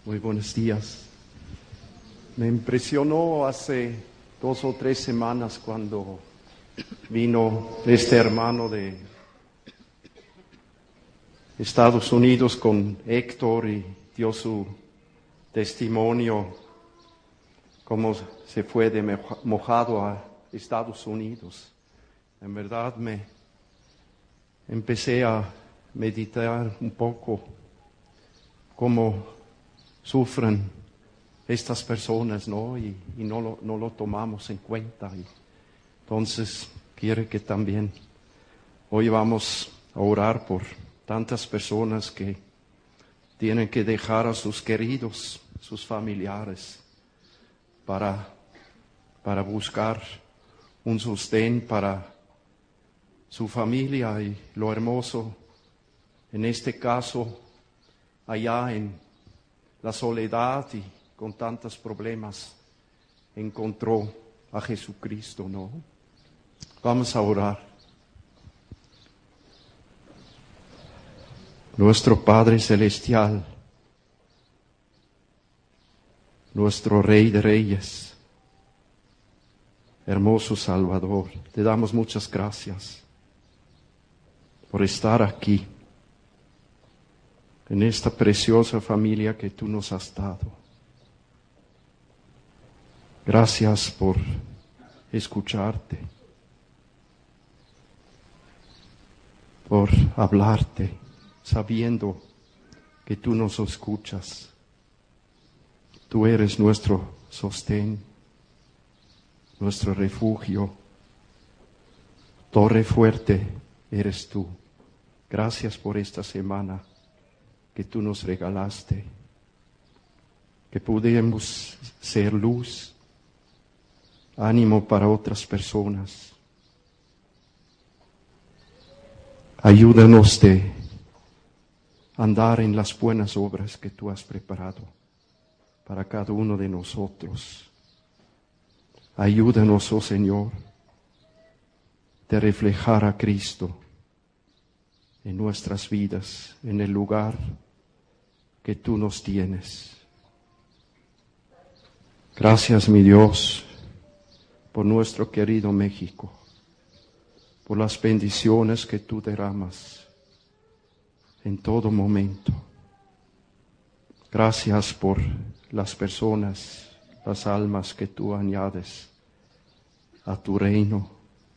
Muy buenos días. Me impresionó hace 2 o 3 semanas cuando vino este hermano de Estados Unidos con Héctor y dio su testimonio, cómo se fue de mojado a Estados Unidos. En verdad me empecé a meditar un poco cómo sufren estas personas, ¿no? Y no lo tomamos en cuenta. Y entonces quiere que también hoy vamos a orar por tantas personas que tienen que dejar a sus queridos, sus familiares, para buscar un sostén para su familia. Y lo hermoso, en este caso, allá en la soledad y con tantos problemas, encontró a Jesucristo, ¿no? Vamos a orar. Nuestro Padre Celestial, nuestro Rey de Reyes, hermoso Salvador, te damos muchas gracias por estar aquí, en esta preciosa familia que tú nos has dado. Gracias por escucharte, por hablarte, sabiendo que tú nos escuchas. Tú eres nuestro sostén, nuestro refugio, torre fuerte eres tú. Gracias por esta semana que tú nos regalaste, que pudimos ser luz, ánimo para otras personas. Ayúdanos de andar en las buenas obras que tú has preparado para cada uno de nosotros. Ayúdanos, oh Señor, de reflejar a Cristo en nuestras vidas, en el lugar que tú nos tienes. Gracias, mi Dios, por nuestro querido México, por las bendiciones que tú derramas en todo momento. Gracias por las personas, las almas que tú añades a tu reino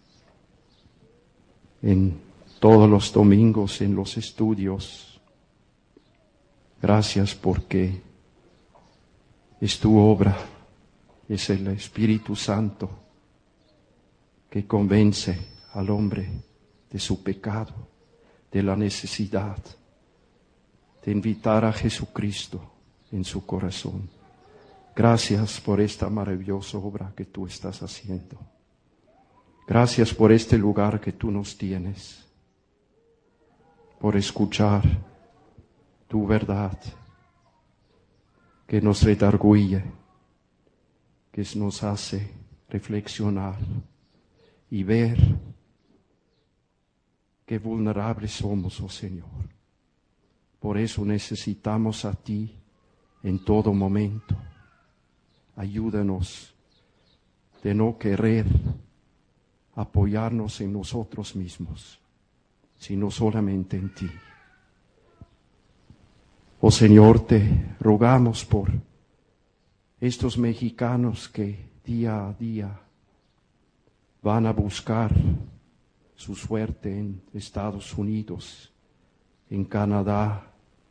en todos los domingos en los estudios. Gracias porque es tu obra, es el Espíritu Santo que convence al hombre de su pecado, de la necesidad de invitar a Jesucristo en su corazón. Gracias por esta maravillosa obra que tú estás haciendo. Gracias por este lugar que tú nos tienes, por escuchar tu verdad, que nos redarguye, que nos hace reflexionar y ver qué vulnerables somos, oh Señor. Por eso necesitamos a ti en todo momento. Ayúdanos de no querer apoyarnos en nosotros mismos, sino solamente en ti. Oh Señor, te rogamos por estos mexicanos que día a día van a buscar su suerte en Estados Unidos, en Canadá,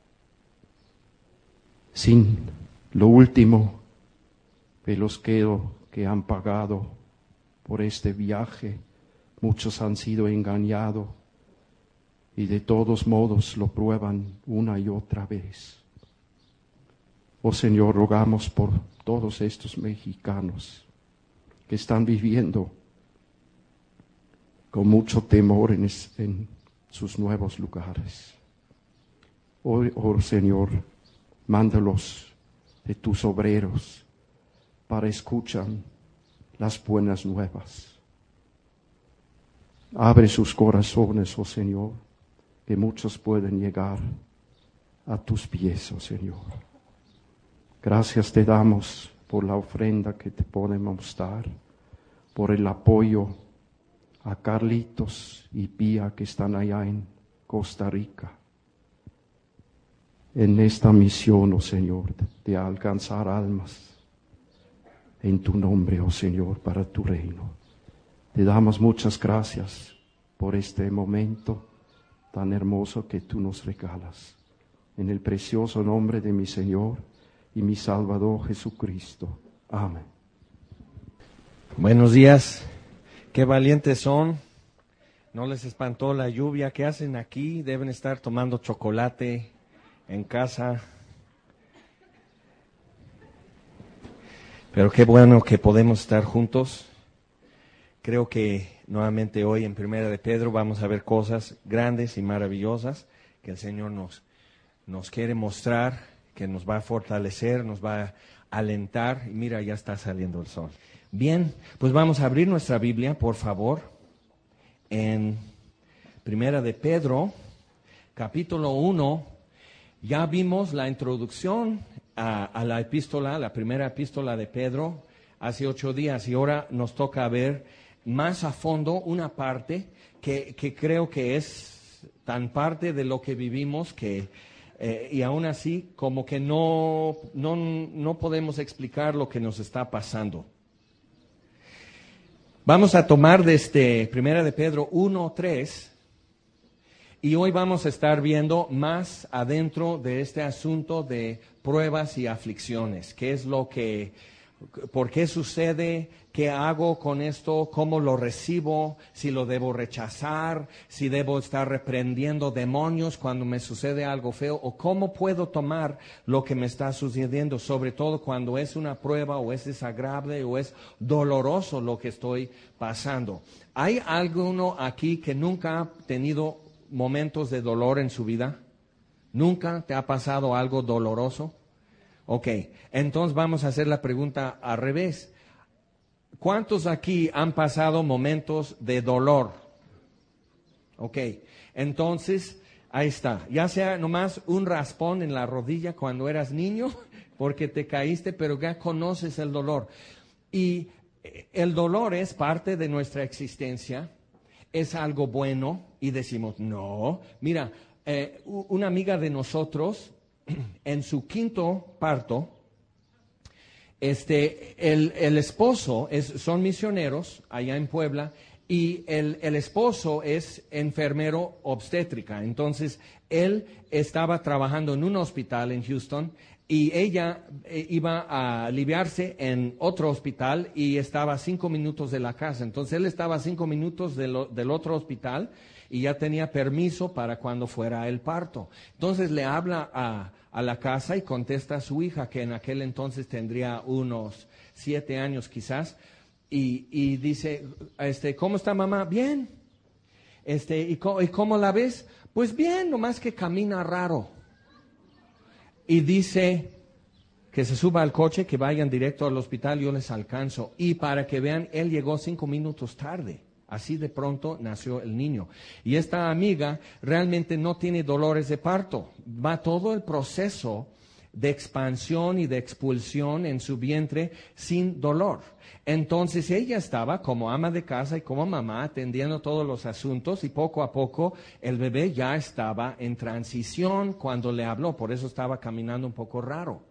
sin lo último de los que han pagado por este viaje. Muchos han sido engañados y de todos modos lo prueban una y otra vez. Oh Señor, rogamos por todos estos mexicanos que están viviendo con mucho temor en sus nuevos lugares. Oh Señor, mándalos de tus obreros para escuchar las buenas nuevas. Abre sus corazones, oh Señor, que muchos pueden llegar a tus pies, oh Señor. Gracias te damos por la ofrenda que te podemos dar, por el apoyo a Carlitos y Pía que están allá en Costa Rica, en esta misión, oh Señor, de alcanzar almas en tu nombre, oh Señor, para tu reino. Te damos muchas gracias por este momento tan hermoso que tú nos regalas. En el precioso nombre de mi Señor y mi Salvador Jesucristo. Amén. Buenos días. Qué valientes son. No les espantó la lluvia. ¿Qué hacen aquí? Deben estar tomando chocolate en casa. Pero qué bueno que podemos estar juntos. Creo que nuevamente hoy en Primera de Pedro vamos a ver cosas grandes y maravillosas que el Señor nos quiere mostrar, que nos va a fortalecer, nos va a alentar. Y mira, ya está saliendo el sol. Bien, pues vamos a abrir nuestra Biblia, por favor, en Primera de Pedro, capítulo 1. Ya vimos la introducción a la epístola, la primera epístola de Pedro, hace 8 días, y ahora nos toca ver más a fondo una parte que creo que es tan parte de lo que vivimos que y aún así como que no podemos explicar lo que nos está pasando. Vamos a tomar desde Primera de Pedro 1:3 y hoy vamos a estar viendo más adentro de este asunto de pruebas y aflicciones. ¿Qué es lo que, por qué sucede? ¿Qué hago con esto? ¿Cómo lo recibo? ¿Si lo debo rechazar? ¿Si debo estar reprendiendo demonios cuando me sucede algo feo? ¿O cómo puedo tomar lo que me está sucediendo? Sobre todo cuando es una prueba o es desagradable o es doloroso lo que estoy pasando. ¿Hay alguno aquí que nunca ha tenido momentos de dolor en su vida? ¿Nunca te ha pasado algo doloroso? Ok, entonces vamos a hacer la pregunta al revés. ¿Cuántos aquí han pasado momentos de dolor? Ok, entonces ahí está. Ya sea nomás un raspón en la rodilla cuando eras niño porque te caíste, pero ya conoces el dolor. Y el dolor es parte de nuestra existencia. Es algo bueno y decimos, no. Mira, una amiga de nosotros, en su 5º parto, el esposo, son misioneros allá en Puebla, y el esposo es enfermero obstétrica. Entonces, él estaba trabajando en un hospital en Houston, y ella iba a aliviarse en otro hospital y estaba a 5 minutos de la casa. Entonces él estaba a 5 minutos del otro hospital y ya tenía permiso para cuando fuera el parto. Entonces le habla a la casa y contesta a su hija, que en aquel entonces tendría unos 7 años quizás, y dice, ¿cómo está mamá? Bien. ¿Y cómo la ves? Pues bien, nomás que camina raro. Y dice que se suba al coche, que vayan directo al hospital, yo les alcanzo. Y para que vean, él llegó 5 minutos tarde. Así de pronto nació el niño. Y esta amiga realmente no tiene dolores de parto. Va todo el proceso de expansión y de expulsión en su vientre sin dolor. Entonces ella estaba como ama de casa y como mamá atendiendo todos los asuntos, y poco a poco el bebé ya estaba en transición cuando le habló, por eso estaba caminando un poco raro.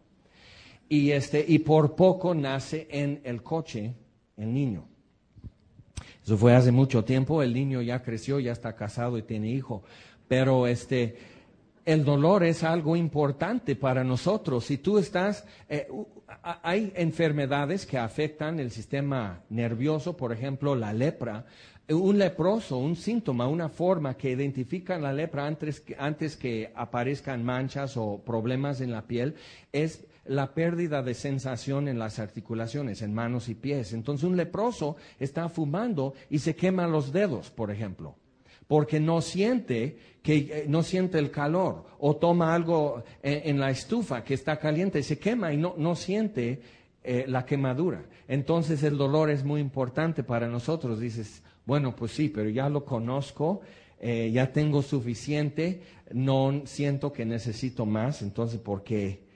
Y por poco nace en el coche el niño. Eso fue hace mucho tiempo, el niño ya creció, ya está casado y tiene hijo, pero el dolor es algo importante para nosotros. Si tú estás, hay enfermedades que afectan el sistema nervioso, por ejemplo, la lepra. Un leproso, un síntoma, una forma que identifica la lepra antes que aparezcan manchas o problemas en la piel, es la pérdida de sensación en las articulaciones, en manos y pies. Entonces un leproso está fumando y se quema los dedos, por ejemplo, porque no siente el calor, o toma algo en la estufa que está caliente y se quema y no siente la quemadura. Entonces el dolor es muy importante para nosotros. Dices, bueno, pues sí, pero ya lo conozco, ya tengo suficiente, no siento que necesito más. Entonces, ¿por qué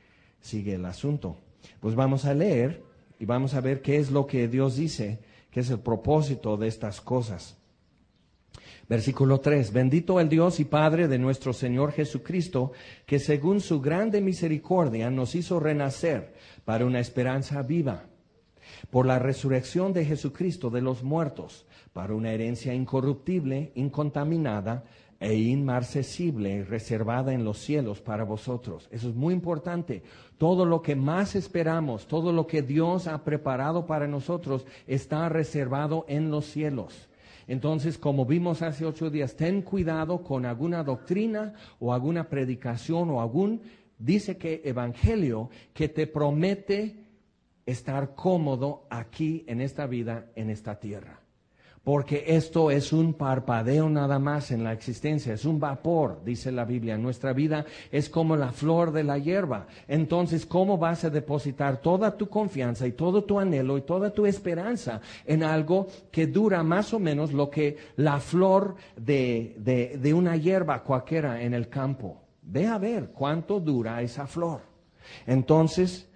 sigue el asunto. Pues vamos a leer y vamos a ver qué es lo que Dios dice, qué es el propósito de estas cosas. Versículo 3, bendito el Dios y Padre de nuestro Señor Jesucristo, que según su grande misericordia nos hizo renacer para una esperanza viva, por la resurrección de Jesucristo de los muertos, para una herencia incorruptible, incontaminada e inmarcesible, reservada en los cielos para vosotros. Eso es muy importante. Todo lo que más esperamos, todo lo que Dios ha preparado para nosotros, está reservado en los cielos. Entonces, como vimos hace 8 días, ten cuidado con alguna doctrina o alguna predicación o dice que evangelio que te promete estar cómodo aquí en esta vida, en esta tierra. Porque esto es un parpadeo nada más en la existencia, es un vapor, dice la Biblia. Nuestra vida es como la flor de la hierba. Entonces, ¿cómo vas a depositar toda tu confianza y todo tu anhelo y toda tu esperanza en algo que dura más o menos lo que la flor de una hierba cualquiera en el campo? Ve a ver cuánto dura esa flor. Entonces,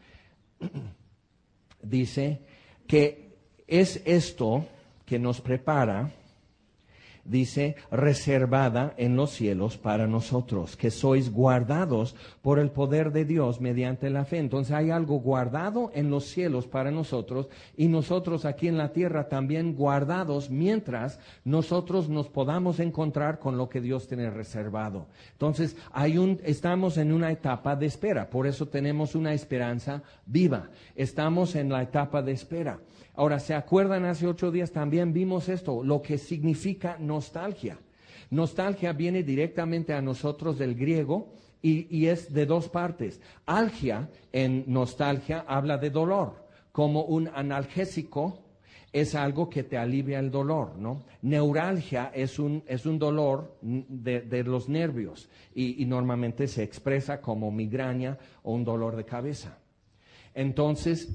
dice que es esto que nos prepara, dice, reservada en los cielos para nosotros, que sois guardados por el poder de Dios mediante la fe. Entonces hay algo guardado en los cielos para nosotros y nosotros aquí en la tierra también guardados mientras nosotros nos podamos encontrar con lo que Dios tiene reservado. Entonces estamos en una etapa de espera, por eso tenemos una esperanza viva. Estamos en la etapa de espera. Ahora, ¿se acuerdan? Hace 8 días también vimos esto, lo que significa nostalgia. Nostalgia viene directamente a nosotros del griego y es de 2 partes. Algia, en nostalgia, habla de dolor, como un analgésico es algo que te alivia el dolor, ¿no? Neuralgia es un dolor de los nervios y normalmente se expresa como migraña o un dolor de cabeza. Entonces,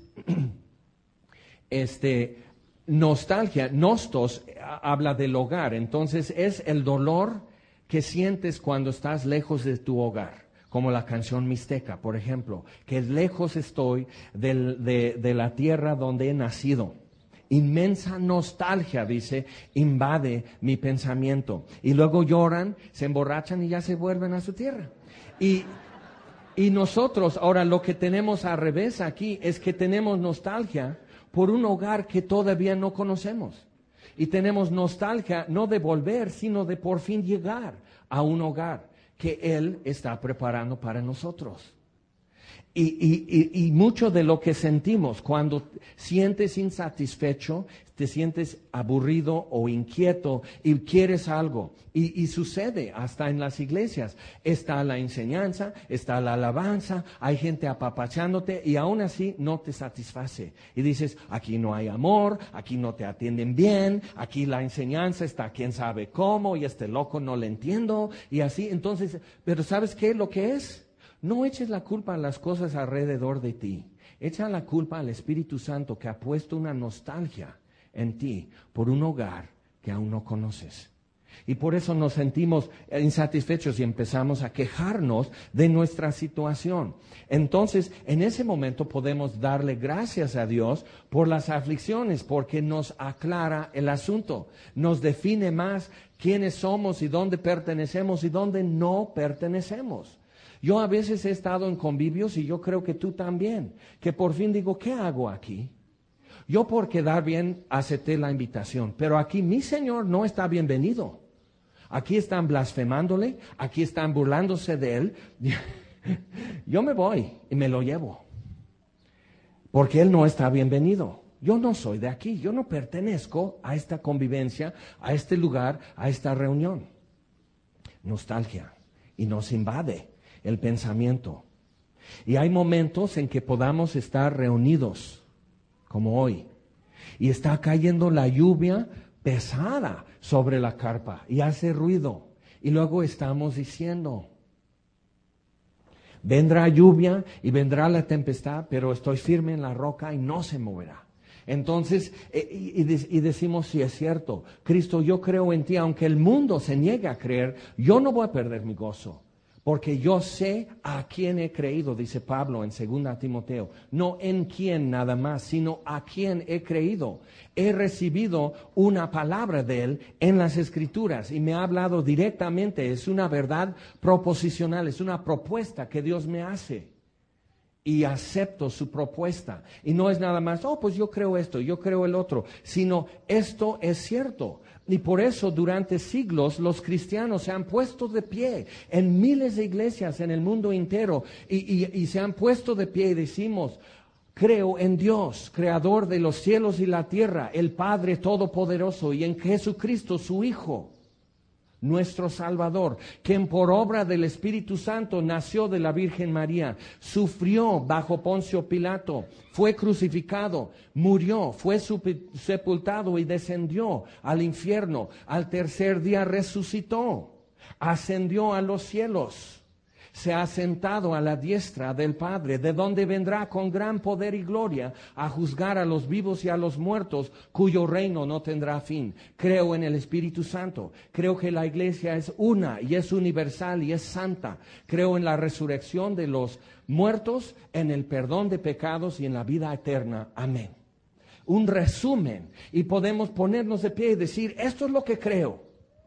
nostalgia, nostos, habla del hogar. Entonces es el dolor que sientes cuando estás lejos de tu hogar, como la canción Mixteca, por ejemplo, que lejos estoy de la tierra donde he nacido. Inmensa nostalgia, dice, invade mi pensamiento. Y luego lloran, se emborrachan y ya se vuelven a su tierra. Y nosotros, ahora lo que tenemos al revés aquí es que tenemos nostalgia por un hogar que todavía no conocemos. Y tenemos nostalgia no de volver, sino de por fin llegar a un hogar que Él está preparando para nosotros. Y mucho de lo que sentimos cuando sientes insatisfecho, te sientes aburrido o inquieto y quieres algo. Y sucede hasta en las iglesias. Está la enseñanza, está la alabanza, hay gente apapachándote y aún así no te satisface. Y dices, aquí no hay amor, aquí no te atienden bien, aquí la enseñanza está quién sabe cómo y este loco no le entiendo y así. Entonces, pero ¿sabes qué? Lo que es. No eches la culpa a las cosas alrededor de ti. Echa la culpa al Espíritu Santo que ha puesto una nostalgia en ti por un hogar que aún no conoces. Y por eso nos sentimos insatisfechos y empezamos a quejarnos de nuestra situación. Entonces, en ese momento podemos darle gracias a Dios por las aflicciones, porque nos aclara el asunto, nos define más quiénes somos y dónde pertenecemos y dónde no pertenecemos. Yo a veces he estado en convivios y yo creo que tú también, que por fin digo, ¿qué hago aquí? Yo por quedar bien acepté la invitación, pero aquí mi Señor no está bienvenido. Aquí están blasfemándole, aquí están burlándose de Él. Yo me voy y me lo llevo, porque Él no está bienvenido. Yo no soy de aquí, yo no pertenezco a esta convivencia, a este lugar, a esta reunión. Nostalgia, y nos invade el pensamiento. Y hay momentos en que podamos estar reunidos, como hoy, y está cayendo la lluvia pesada sobre la carpa y hace ruido. Y luego estamos diciendo, vendrá lluvia y vendrá la tempestad, pero estoy firme en la roca y no se moverá. Entonces, y decimos, sí, es cierto, Cristo, yo creo en ti, aunque el mundo se niegue a creer, yo no voy a perder mi gozo. Porque yo sé a quién he creído, dice Pablo en 2 Timoteo. No en quién nada más, sino a quién he creído. He recibido una palabra de Él en las Escrituras y me ha hablado directamente. Es una verdad proposicional, es una propuesta que Dios me hace. Y acepto su propuesta. Y no es nada más, pues yo creo esto, yo creo el otro. Sino esto es cierto. Y por eso durante siglos los cristianos se han puesto de pie en miles de iglesias en el mundo entero y se han puesto de pie y decimos, creo en Dios, creador de los cielos y la tierra, el Padre Todopoderoso, y en Jesucristo su Hijo, nuestro Salvador, quien por obra del Espíritu Santo nació de la Virgen María, sufrió bajo Poncio Pilato, fue crucificado, murió, fue sepultado y descendió al infierno. Al tercer día resucitó, ascendió a los cielos. Se ha sentado a la diestra del Padre, de donde vendrá con gran poder y gloria a juzgar a los vivos y a los muertos, cuyo reino no tendrá fin. Creo en el Espíritu Santo. Creo que la iglesia es una y es universal y es santa. Creo en la resurrección de los muertos, en el perdón de pecados y en la vida eterna. Amén. Un resumen. Y podemos ponernos de pie y decir, esto es lo que creo.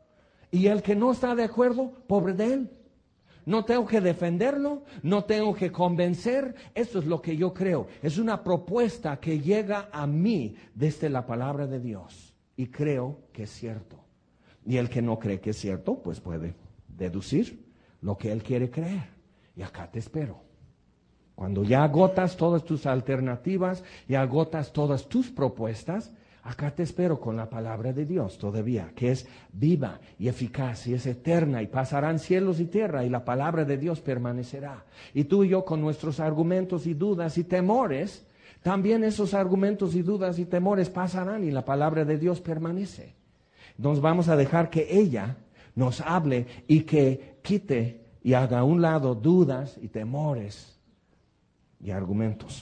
Y el que no está de acuerdo, pobre de él. No tengo que defenderlo, no tengo que convencer, esto es lo que yo creo. Es una propuesta que llega a mí desde la palabra de Dios y creo que es cierto. Y el que no cree que es cierto, pues puede deducir lo que él quiere creer. Y acá te espero. Cuando ya agotas todas tus alternativas y agotas todas tus propuestas, acá te espero con la palabra de Dios todavía, que es viva y eficaz y es eterna y pasarán cielos y tierra y la palabra de Dios permanecerá. Y tú y yo con nuestros argumentos y dudas y temores, también esos argumentos y dudas y temores pasarán y la palabra de Dios permanece. Nos vamos a dejar que ella nos hable y que quite y haga a un lado dudas y temores y argumentos.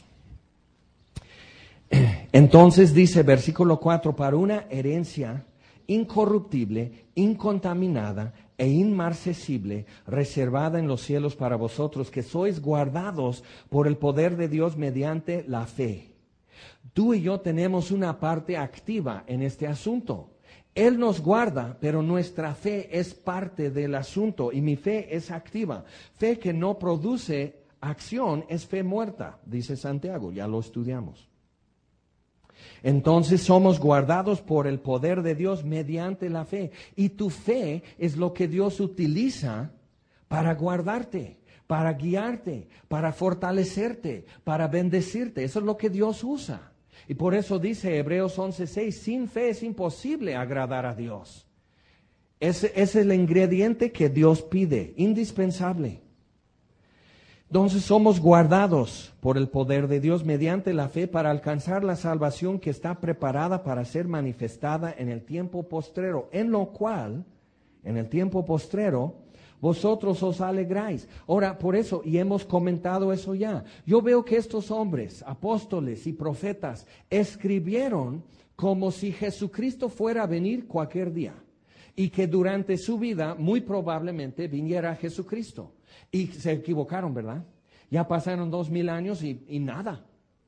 Entonces dice versículo 4, para una herencia incorruptible, incontaminada e inmarcesible, reservada en los cielos para vosotros, que sois guardados por el poder de Dios mediante la fe. Tú y yo tenemos una parte activa en este asunto. Él nos guarda, pero nuestra fe es parte del asunto y mi fe es activa. Fe que no produce acción es fe muerta, dice Santiago, ya lo estudiamos. Entonces somos guardados por el poder de Dios mediante la fe. Y tu fe es lo que Dios utiliza para guardarte, para guiarte, para fortalecerte, para bendecirte. Eso es lo que Dios usa. Y por eso dice Hebreos 11:6, sin fe es imposible agradar a Dios. Ese es el ingrediente que Dios pide, indispensable. Entonces somos guardados por el poder de Dios mediante la fe para alcanzar la salvación que está preparada para ser manifestada en el tiempo postrero, en lo cual, en el tiempo postrero, vosotros os alegráis. Ahora, por eso, y hemos comentado eso ya, yo veo que estos hombres, apóstoles y profetas, escribieron como si Jesucristo fuera a venir cualquier día y que durante su vida muy probablemente viniera Jesucristo. Y se equivocaron, ¿verdad? Ya pasaron 2000 años y nada.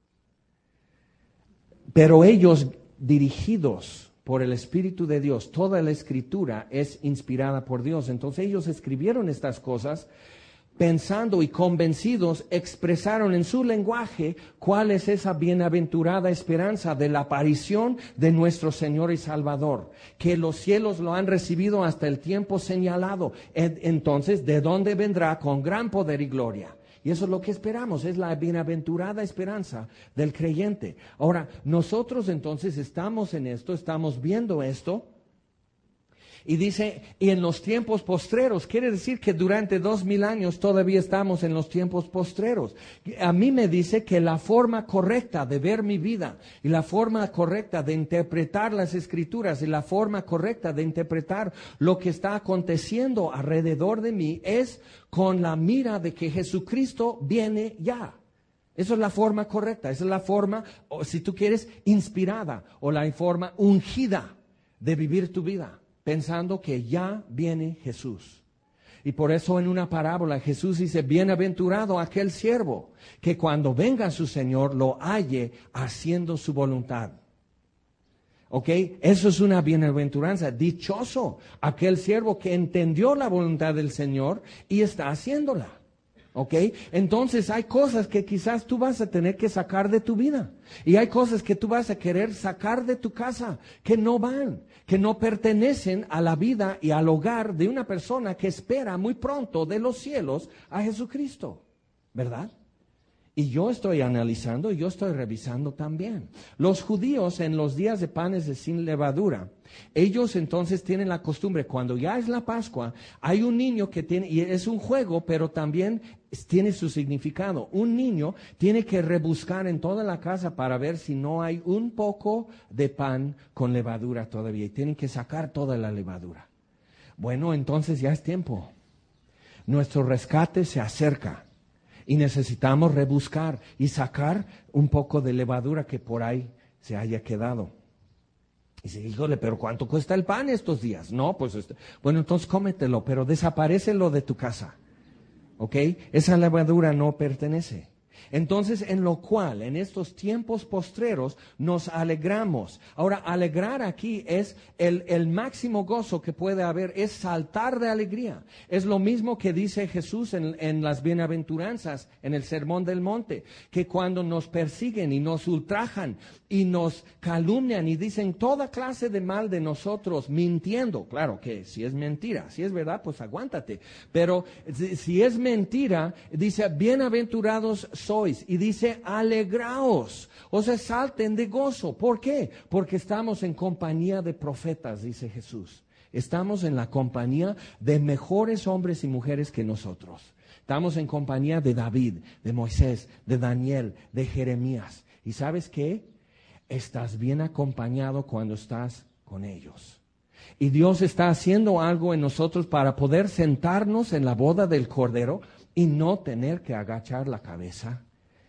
Pero ellos, dirigidos por el Espíritu de Dios, toda la Escritura es inspirada por Dios. Entonces ellos escribieron estas cosas pensando y convencidos, expresaron en su lenguaje cuál es esa bienaventurada esperanza de la aparición de nuestro Señor y Salvador, que los cielos lo han recibido hasta el tiempo señalado. Entonces, ¿de dónde vendrá con gran poder y gloria? Y eso es lo que esperamos, es la bienaventurada esperanza del creyente. Ahora, nosotros entonces estamos en esto, estamos viendo esto. Y dice, y en los tiempos postreros, quiere decir que durante 2000 años todavía estamos en los tiempos postreros. A mí me dice que la forma correcta de ver mi vida y la forma correcta de interpretar las Escrituras y la forma correcta de interpretar lo que está aconteciendo alrededor de mí es con la mira de que Jesucristo viene ya. Esa es la forma correcta, esa es la forma, o si tú quieres, inspirada o la forma ungida de vivir tu vida, pensando que ya viene Jesús. Y por eso en una parábola Jesús dice, bienaventurado aquel siervo que cuando venga su Señor lo halle haciendo su voluntad. ¿Ok? Eso es una bienaventuranza. Dichoso aquel siervo que entendió la voluntad del Señor y está haciéndola. ¿Ok? Entonces hay cosas que quizás tú vas a tener que sacar de tu vida. Y hay cosas que tú vas a querer sacar de tu casa que no van, que no pertenecen a la vida y al hogar de una persona que espera muy pronto de los cielos a Jesucristo. ¿Verdad? Y yo estoy analizando y yo estoy revisando también. Los judíos en los días de panes de sin levadura, ellos entonces tienen la costumbre, cuando ya es la Pascua, hay un niño que tiene, y es un juego, pero también tiene su significado. Un niño tiene que rebuscar en toda la casa para ver si no hay un poco de pan con levadura todavía. Y tienen que sacar toda la levadura. Bueno, entonces ya es tiempo. Nuestro rescate se acerca. Y necesitamos rebuscar y sacar un poco de levadura que por ahí se haya quedado. Y dice, híjole, pero ¿cuánto cuesta el pan estos días? No, pues, bueno, entonces cómetelo, pero desaparécelo de tu casa. ¿Ok? Esa levadura no pertenece. Entonces, en lo cual, en estos tiempos postreros, nos alegramos. Ahora, alegrar aquí es el máximo gozo que puede haber, es saltar de alegría. Es lo mismo que dice Jesús en las bienaventuranzas, en el Sermón del Monte, que cuando nos persiguen y nos ultrajan y nos calumnian y dicen toda clase de mal de nosotros, mintiendo. Claro que si es mentira, si es verdad, pues aguántate. Pero si es mentira, dice, bienaventurados sois, y dice, alegraos, o sea, salten de gozo. ¿Por qué? Porque estamos en compañía de profetas, dice Jesús. Estamos en la compañía de mejores hombres y mujeres que nosotros. Estamos en compañía de David, de Moisés, de Daniel, de Jeremías. ¿Y sabes qué? Estás bien acompañado cuando estás con ellos. Y Dios está haciendo algo en nosotros para poder sentarnos en la boda del Cordero y no tener que agachar la cabeza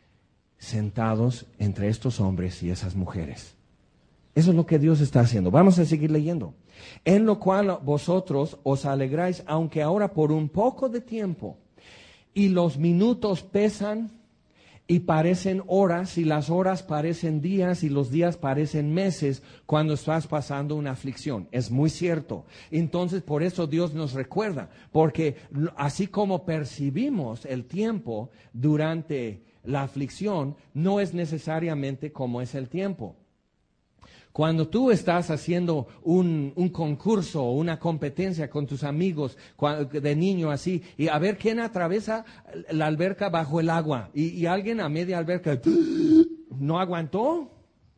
sentados entre estos hombres y esas mujeres. Eso es lo que Dios está haciendo. Vamos a seguir leyendo. En lo cual vosotros os alegráis, aunque ahora por un poco de tiempo, y los minutos pesan y parecen horas, y las horas parecen días, y los días parecen meses, cuando estás pasando una aflicción. Es muy cierto. Entonces, por eso Dios nos recuerda, porque así como percibimos el tiempo durante la aflicción, no es necesariamente como es el tiempo. Cuando tú estás haciendo un concurso o una competencia con tus amigos de niño así, y a ver quién atraviesa la alberca bajo el agua, y alguien a media alberca no aguantó,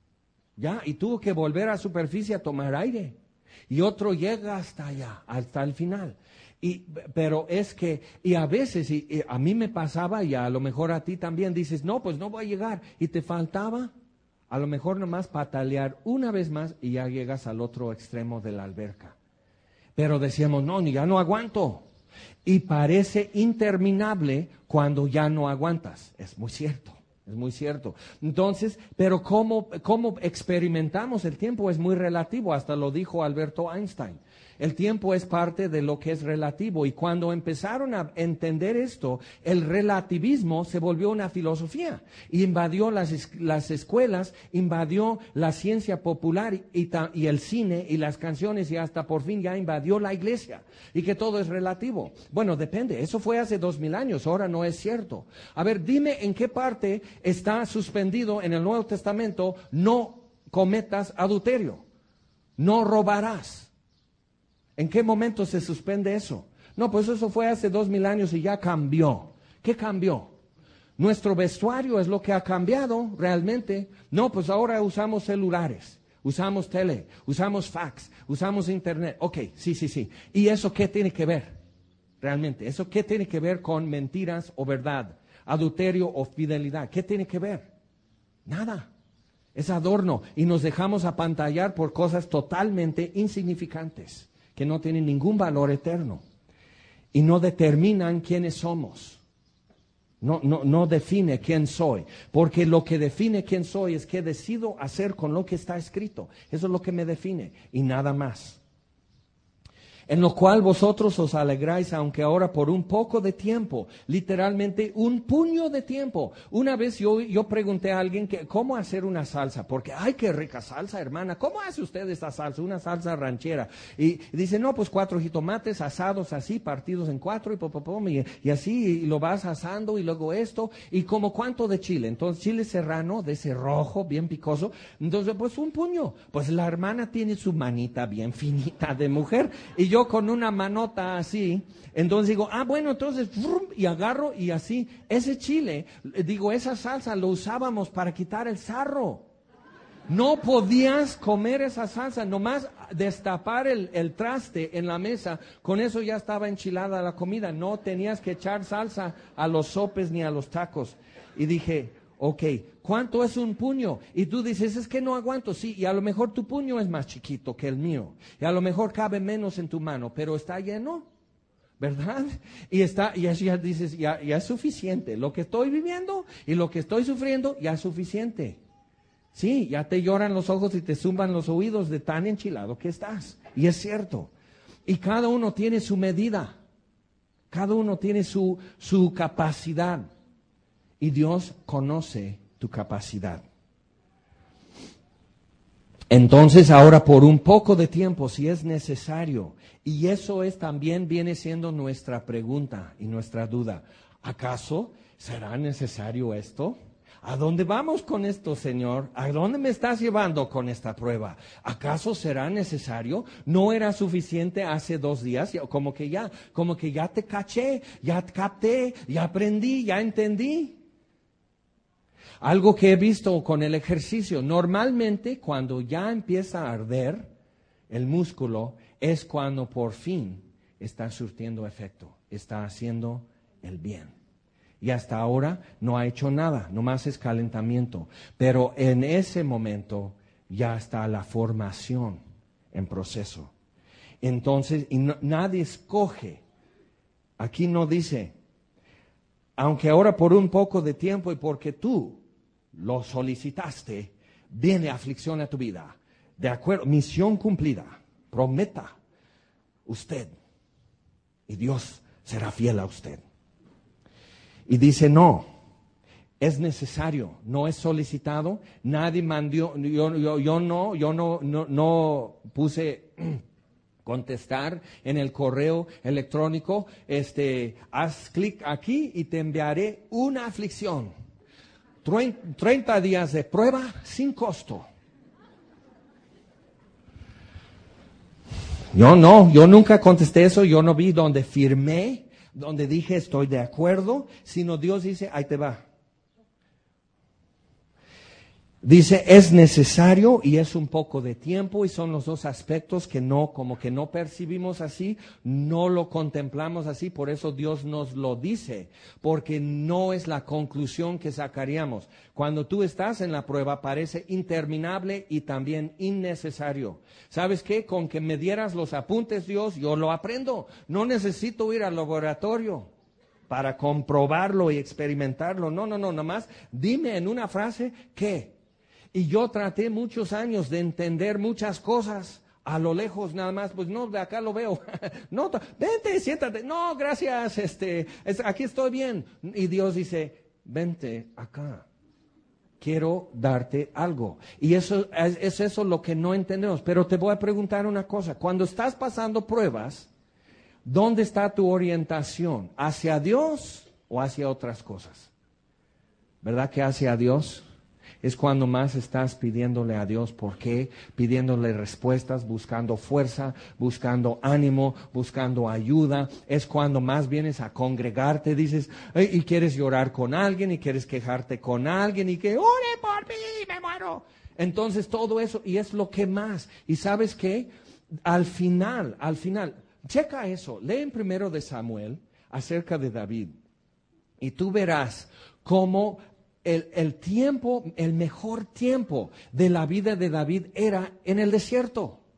ya, y tuvo que volver a superficie a tomar aire, y otro llega hasta allá, hasta el final. Pero es que, y a veces, y a mí me pasaba, y a lo mejor a ti también, dices, no, pues no voy a llegar, y te faltaba a lo mejor nomás patalear una vez más y ya llegas al otro extremo de la alberca. Pero decíamos, no, ya no aguanto. Y parece interminable cuando ya no aguantas. Es muy cierto, es muy cierto. Entonces, pero ¿cómo experimentamos el tiempo? Es muy relativo, hasta lo dijo Alberto Einstein. El tiempo es parte de lo que es relativo, y cuando empezaron a entender esto, el relativismo se volvió una filosofía y invadió las escuelas, invadió la ciencia popular y el cine y las canciones, y hasta por fin ya invadió la iglesia, y que todo es relativo. Bueno, depende, eso fue hace 2000 años, ahora no es cierto. A ver, dime en qué parte está suspendido en el Nuevo Testamento: no cometas adulterio, no robarás. ¿En qué momento se suspende eso? No, pues eso fue hace 2000 años y ya cambió. ¿Qué cambió? Nuestro vestuario es lo que ha cambiado realmente. No, pues ahora usamos celulares, usamos tele, usamos fax, usamos internet. Ok, sí. ¿Y eso qué tiene que ver realmente? ¿Eso qué tiene que ver con mentiras o verdad? Adulterio o fidelidad. ¿Qué tiene que ver? Nada. Es adorno, y nos dejamos apantallar por cosas totalmente insignificantes, que no tienen ningún valor eterno y no determinan quiénes somos. No define quién soy, porque lo que define quién soy es qué decido hacer con lo que está escrito. Eso es lo que me define y nada más. en lo cual vosotros os alegráis, aunque ahora por un poco de tiempo, literalmente un puño de tiempo. Una vez yo pregunté a alguien cómo hacer una salsa, porque ¡ay, qué rica salsa, hermana! ¿Cómo hace usted esta salsa? Una salsa ranchera. Y dice, no, pues 4 jitomates asados así, partidos en 4 y así, y lo vas asando y luego esto, y como cuánto de chile. Entonces, chile serrano, de ese rojo, bien picoso. Entonces, pues un puño. Pues la hermana tiene su manita bien finita de mujer, y yo con una manota así, entonces digo, bueno, entonces, y agarro y así, ese chile, digo, esa salsa lo usábamos para quitar el sarro. No podías comer esa salsa, nomás destapar el traste en la mesa, con eso ya estaba enchilada la comida, no tenías que echar salsa a los sopes ni a los tacos. Y dije, ok, ¿cuánto es un puño? Y tú dices, es que no aguanto, sí, y a lo mejor tu puño es más chiquito que el mío, y a lo mejor cabe menos en tu mano, pero está lleno, ¿verdad? Y así ya dices, ya es suficiente, lo que estoy viviendo y lo que estoy sufriendo, ya es suficiente. Sí, ya te lloran los ojos y te zumban los oídos de tan enchilado que estás, y es cierto, y cada uno tiene su medida, cada uno tiene su capacidad. Y Dios conoce tu capacidad. Entonces, ahora por un poco de tiempo, si es necesario, y eso también viene siendo nuestra pregunta y nuestra duda. ¿Acaso será necesario esto? ¿A dónde vamos con esto, Señor? ¿A dónde me estás llevando con esta prueba? ¿Acaso será necesario? ¿No era suficiente hace 2 días? Como que ya te caché, ya capté, ya aprendí, ya entendí. Algo que he visto con el ejercicio, normalmente cuando ya empieza a arder el músculo es cuando por fin está surtiendo efecto, está haciendo el bien. Y hasta ahora no ha hecho nada, nomás es calentamiento. Pero en ese momento ya está la formación en proceso. Entonces, nadie escoge. Aquí no dice, aunque ahora por un poco de tiempo y porque tú lo solicitaste, viene aflicción a tu vida. De acuerdo, misión cumplida. Prometa usted y Dios será fiel a usted. Y dice, no, es necesario, no es solicitado, nadie mandó, yo no puse contestar en el correo electrónico, haz clic aquí y te enviaré una aflicción. 30 días de prueba sin costo. Yo nunca contesté eso, yo no vi donde firmé, donde dije estoy de acuerdo, sino Dios dice, ahí te va. Dice, es necesario y es un poco de tiempo, y son los dos aspectos que como que no percibimos así, no lo contemplamos así, por eso Dios nos lo dice, porque no es la conclusión que sacaríamos. Cuando tú estás en la prueba parece interminable y también innecesario. ¿Sabes qué? Con que me dieras los apuntes, Dios, yo lo aprendo. No necesito ir al laboratorio para comprobarlo y experimentarlo. No, nomás dime en una frase qué. Y yo traté muchos años de entender muchas cosas a lo lejos nada más, pues no, de acá lo veo. No, vente, siéntate. No, gracias, aquí estoy bien. Y Dios dice, vente acá. Quiero darte algo. Y eso es eso lo que no entendemos. Pero te voy a preguntar una cosa. Cuando estás pasando pruebas, ¿dónde está tu orientación? ¿Hacia Dios o hacia otras cosas? ¿Verdad que hacia Dios? Es cuando más estás pidiéndole a Dios. ¿Por qué? Pidiéndole respuestas, buscando fuerza, buscando ánimo, buscando ayuda. Es cuando más vienes a congregarte, dices, y quieres llorar con alguien, y quieres quejarte con alguien, y que ore por mí, me muero. Entonces todo eso, y es lo que más. ¿Y sabes qué? Al final, checa eso. Lee en 1 de Samuel acerca de David, y tú verás cómo el tiempo, el mejor tiempo de la vida de David era en el desierto.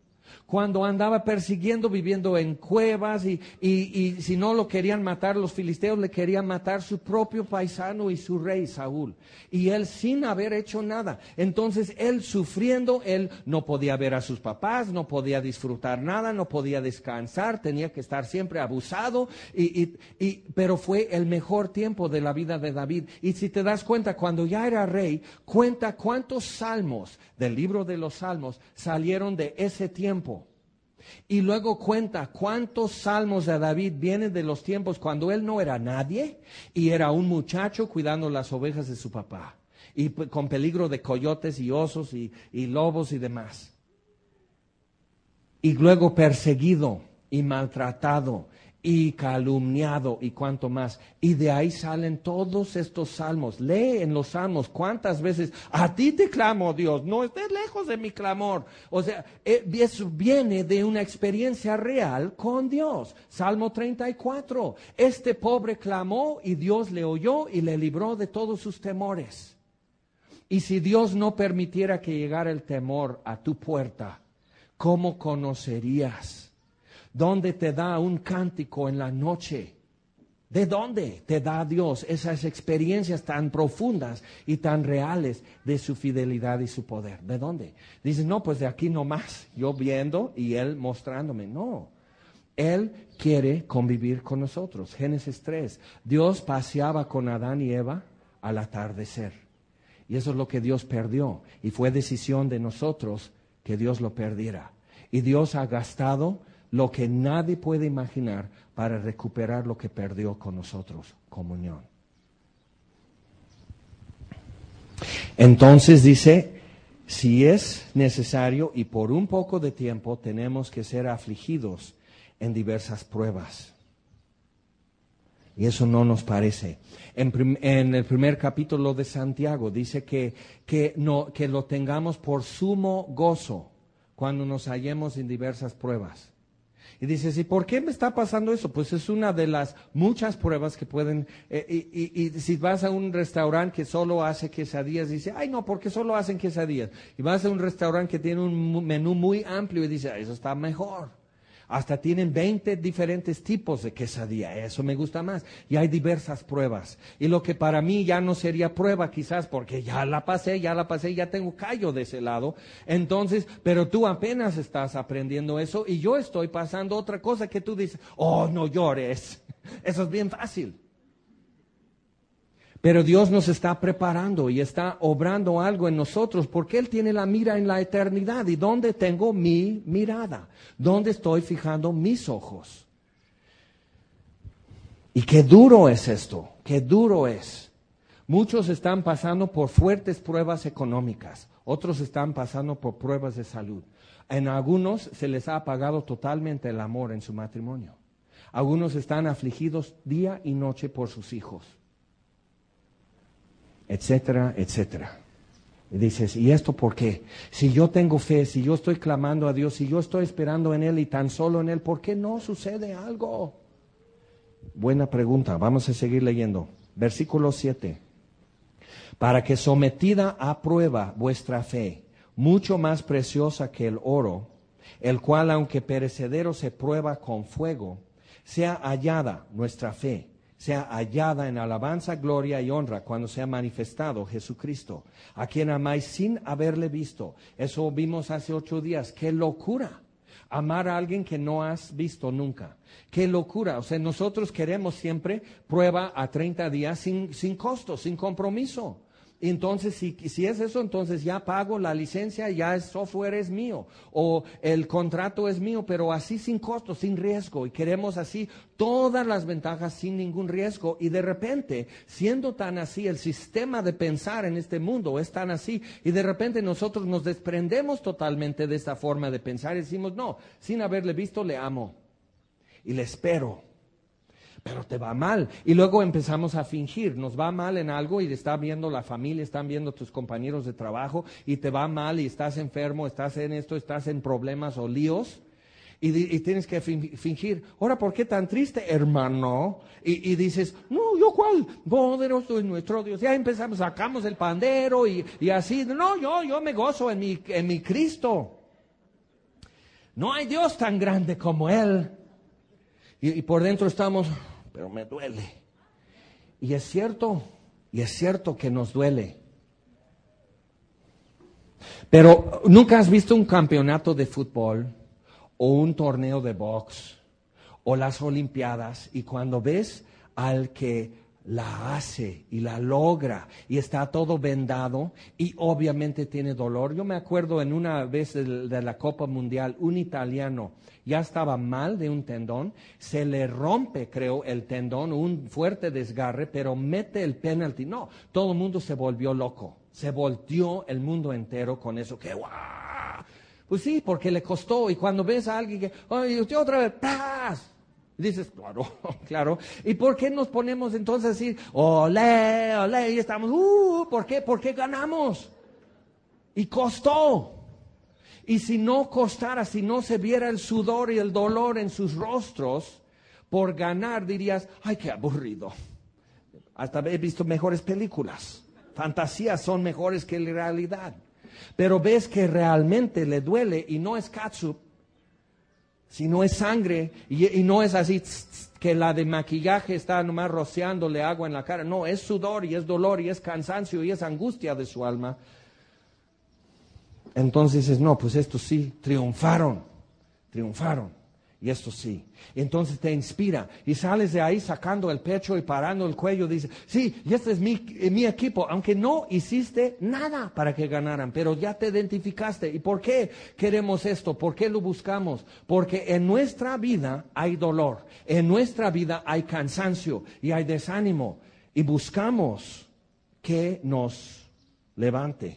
cuando andaba persiguiendo, viviendo en cuevas y si no lo querían matar los filisteos, le querían matar su propio paisano y su rey Saúl. Y él sin haber hecho nada. Entonces él sufriendo, él no podía ver a sus papás, no podía disfrutar nada, no podía descansar, tenía que estar siempre abusado. Pero fue el mejor tiempo de la vida de David. Y si te das cuenta, cuando ya era rey, cuenta cuántos salmos del libro de los Salmos salieron de ese tiempo. Y luego cuenta cuántos salmos de David vienen de los tiempos cuando él no era nadie y era un muchacho cuidando las ovejas de su papá. Y con peligro de coyotes y osos y lobos y demás. Y luego perseguido y maltratado y calumniado y cuanto más. Y de ahí salen todos estos salmos. Lee en los salmos cuántas veces: a ti te clamo, Dios, no estés lejos de mi clamor. O sea, eso viene de una experiencia real con Dios. Salmo 34. Este pobre clamó y Dios le oyó y le libró de todos sus temores. Y si Dios no permitiera que llegara el temor a tu puerta, ¿cómo conocerías? ¿Dónde te da un cántico en la noche? ¿De dónde te da Dios esas experiencias tan profundas y tan reales de su fidelidad y su poder? ¿De dónde? Dices, no, pues de aquí nomás, yo viendo y Él mostrándome. No, Él quiere convivir con nosotros. Génesis 3, Dios paseaba con Adán y Eva al atardecer. Y eso es lo que Dios perdió. Y fue decisión de nosotros que Dios lo perdiera. Y Dios ha gastado lo que nadie puede imaginar para recuperar lo que perdió con nosotros, comunión. Entonces dice, si es necesario y por un poco de tiempo tenemos que ser afligidos en diversas pruebas. Y eso no nos parece. En el primer capítulo de Santiago dice que lo tengamos por sumo gozo cuando nos hallemos en diversas pruebas. Y dices, ¿y por qué me está pasando eso? Pues es una de las muchas pruebas que pueden... y si vas a un restaurante que solo hace quesadillas, dice, ay no, ¿por qué solo hacen quesadillas? Y vas a un restaurante que tiene un menú muy amplio y dice, eso está mejor. Hasta tienen 20 diferentes tipos de quesadilla, eso me gusta más. Y hay diversas pruebas. Y lo que para mí ya no sería prueba quizás porque ya la pasé, ya tengo callo de ese lado. Entonces, pero tú apenas estás aprendiendo eso y yo estoy pasando otra cosa que tú dices, oh, no llores. Eso es bien fácil. Pero Dios nos está preparando y está obrando algo en nosotros porque Él tiene la mira en la eternidad. ¿Y dónde tengo mi mirada? ¿Dónde estoy fijando mis ojos? Y qué duro es esto, qué duro es. Muchos están pasando por fuertes pruebas económicas, otros están pasando por pruebas de salud. En algunos se les ha apagado totalmente el amor en su matrimonio. Algunos están afligidos día y noche por sus hijos. Etcétera, etcétera. Y dices, ¿y esto por qué? Si yo tengo fe, si yo estoy clamando a Dios, si yo estoy esperando en Él y tan solo en Él, ¿por qué no sucede algo? Buena pregunta, vamos a seguir leyendo. Versículo 7. Para que sometida a prueba vuestra fe, mucho más preciosa que el oro, el cual aunque perecedero se prueba con fuego, sea hallada nuestra fe, sea hallada en alabanza, gloria y honra cuando sea manifestado Jesucristo, a quien amáis sin haberle visto. Eso vimos hace 8 días. ¡Qué locura! Amar a alguien que no has visto nunca. ¡Qué locura! O sea, nosotros queremos siempre prueba a 30 días sin costo, sin compromiso. Entonces, si es eso, entonces ya pago la licencia, ya el software es mío, o el contrato es mío, pero así sin costo, sin riesgo, y queremos así todas las ventajas sin ningún riesgo, y de repente, siendo tan así, el sistema de pensar en este mundo es tan así, y de repente nosotros nos desprendemos totalmente de esta forma de pensar, y decimos, no, sin haberle visto le amo, y le espero. Pero te va mal. Y luego empezamos a fingir. Nos va mal en algo y está viendo la familia, están viendo tus compañeros de trabajo y te va mal y estás enfermo, estás en esto, estás en problemas o líos. Y tienes que fingir. Ahora, ¿por qué tan triste, hermano? Y dices, no, ¿yo cuál? Poderoso es nuestro Dios. Ya empezamos, sacamos el pandero y así. No, yo me gozo en mi Cristo. No hay Dios tan grande como Él. Y por dentro estamos, pero me duele. Y es cierto que nos duele. Pero ¿nunca has visto un campeonato de fútbol o un torneo de box o las Olimpiadas y cuando ves al que la hace y la logra y está todo vendado y obviamente tiene dolor? Yo me acuerdo en una vez de la Copa Mundial, un italiano ya estaba mal de un tendón, se le rompe, creo, el tendón, un fuerte desgarre, pero mete el penalti. No, todo el mundo se volvió loco, se volteó el mundo entero con eso. ¡Qué guau! Pues sí, porque le costó. Y cuando ves a alguien que, ¡ay, usted otra vez! ¡Plas! Dices, claro, claro. ¿Y por qué nos ponemos entonces a decir, olé, olé, y estamos, ¿por qué? Porque ganamos. Y costó. Y si no costara, si no se viera el sudor y el dolor en sus rostros por ganar, dirías, ay, qué aburrido. Hasta he visto mejores películas. Fantasías son mejores que la realidad. Pero ves que realmente le duele y no es catsup, sino es sangre y no es así que la de maquillaje está nomás rociándole agua en la cara. No, es sudor y es dolor y es cansancio y es angustia de su alma. Entonces dices, no, pues estos sí, triunfaron. Y esto sí. Entonces te inspira y sales de ahí sacando el pecho y parando el cuello. Dices, sí, y este es mi equipo, aunque no hiciste nada para que ganaran, pero ya te identificaste. ¿Y por qué queremos esto? ¿Por qué lo buscamos? Porque en nuestra vida hay dolor, en nuestra vida hay cansancio y hay desánimo y buscamos que nos levante.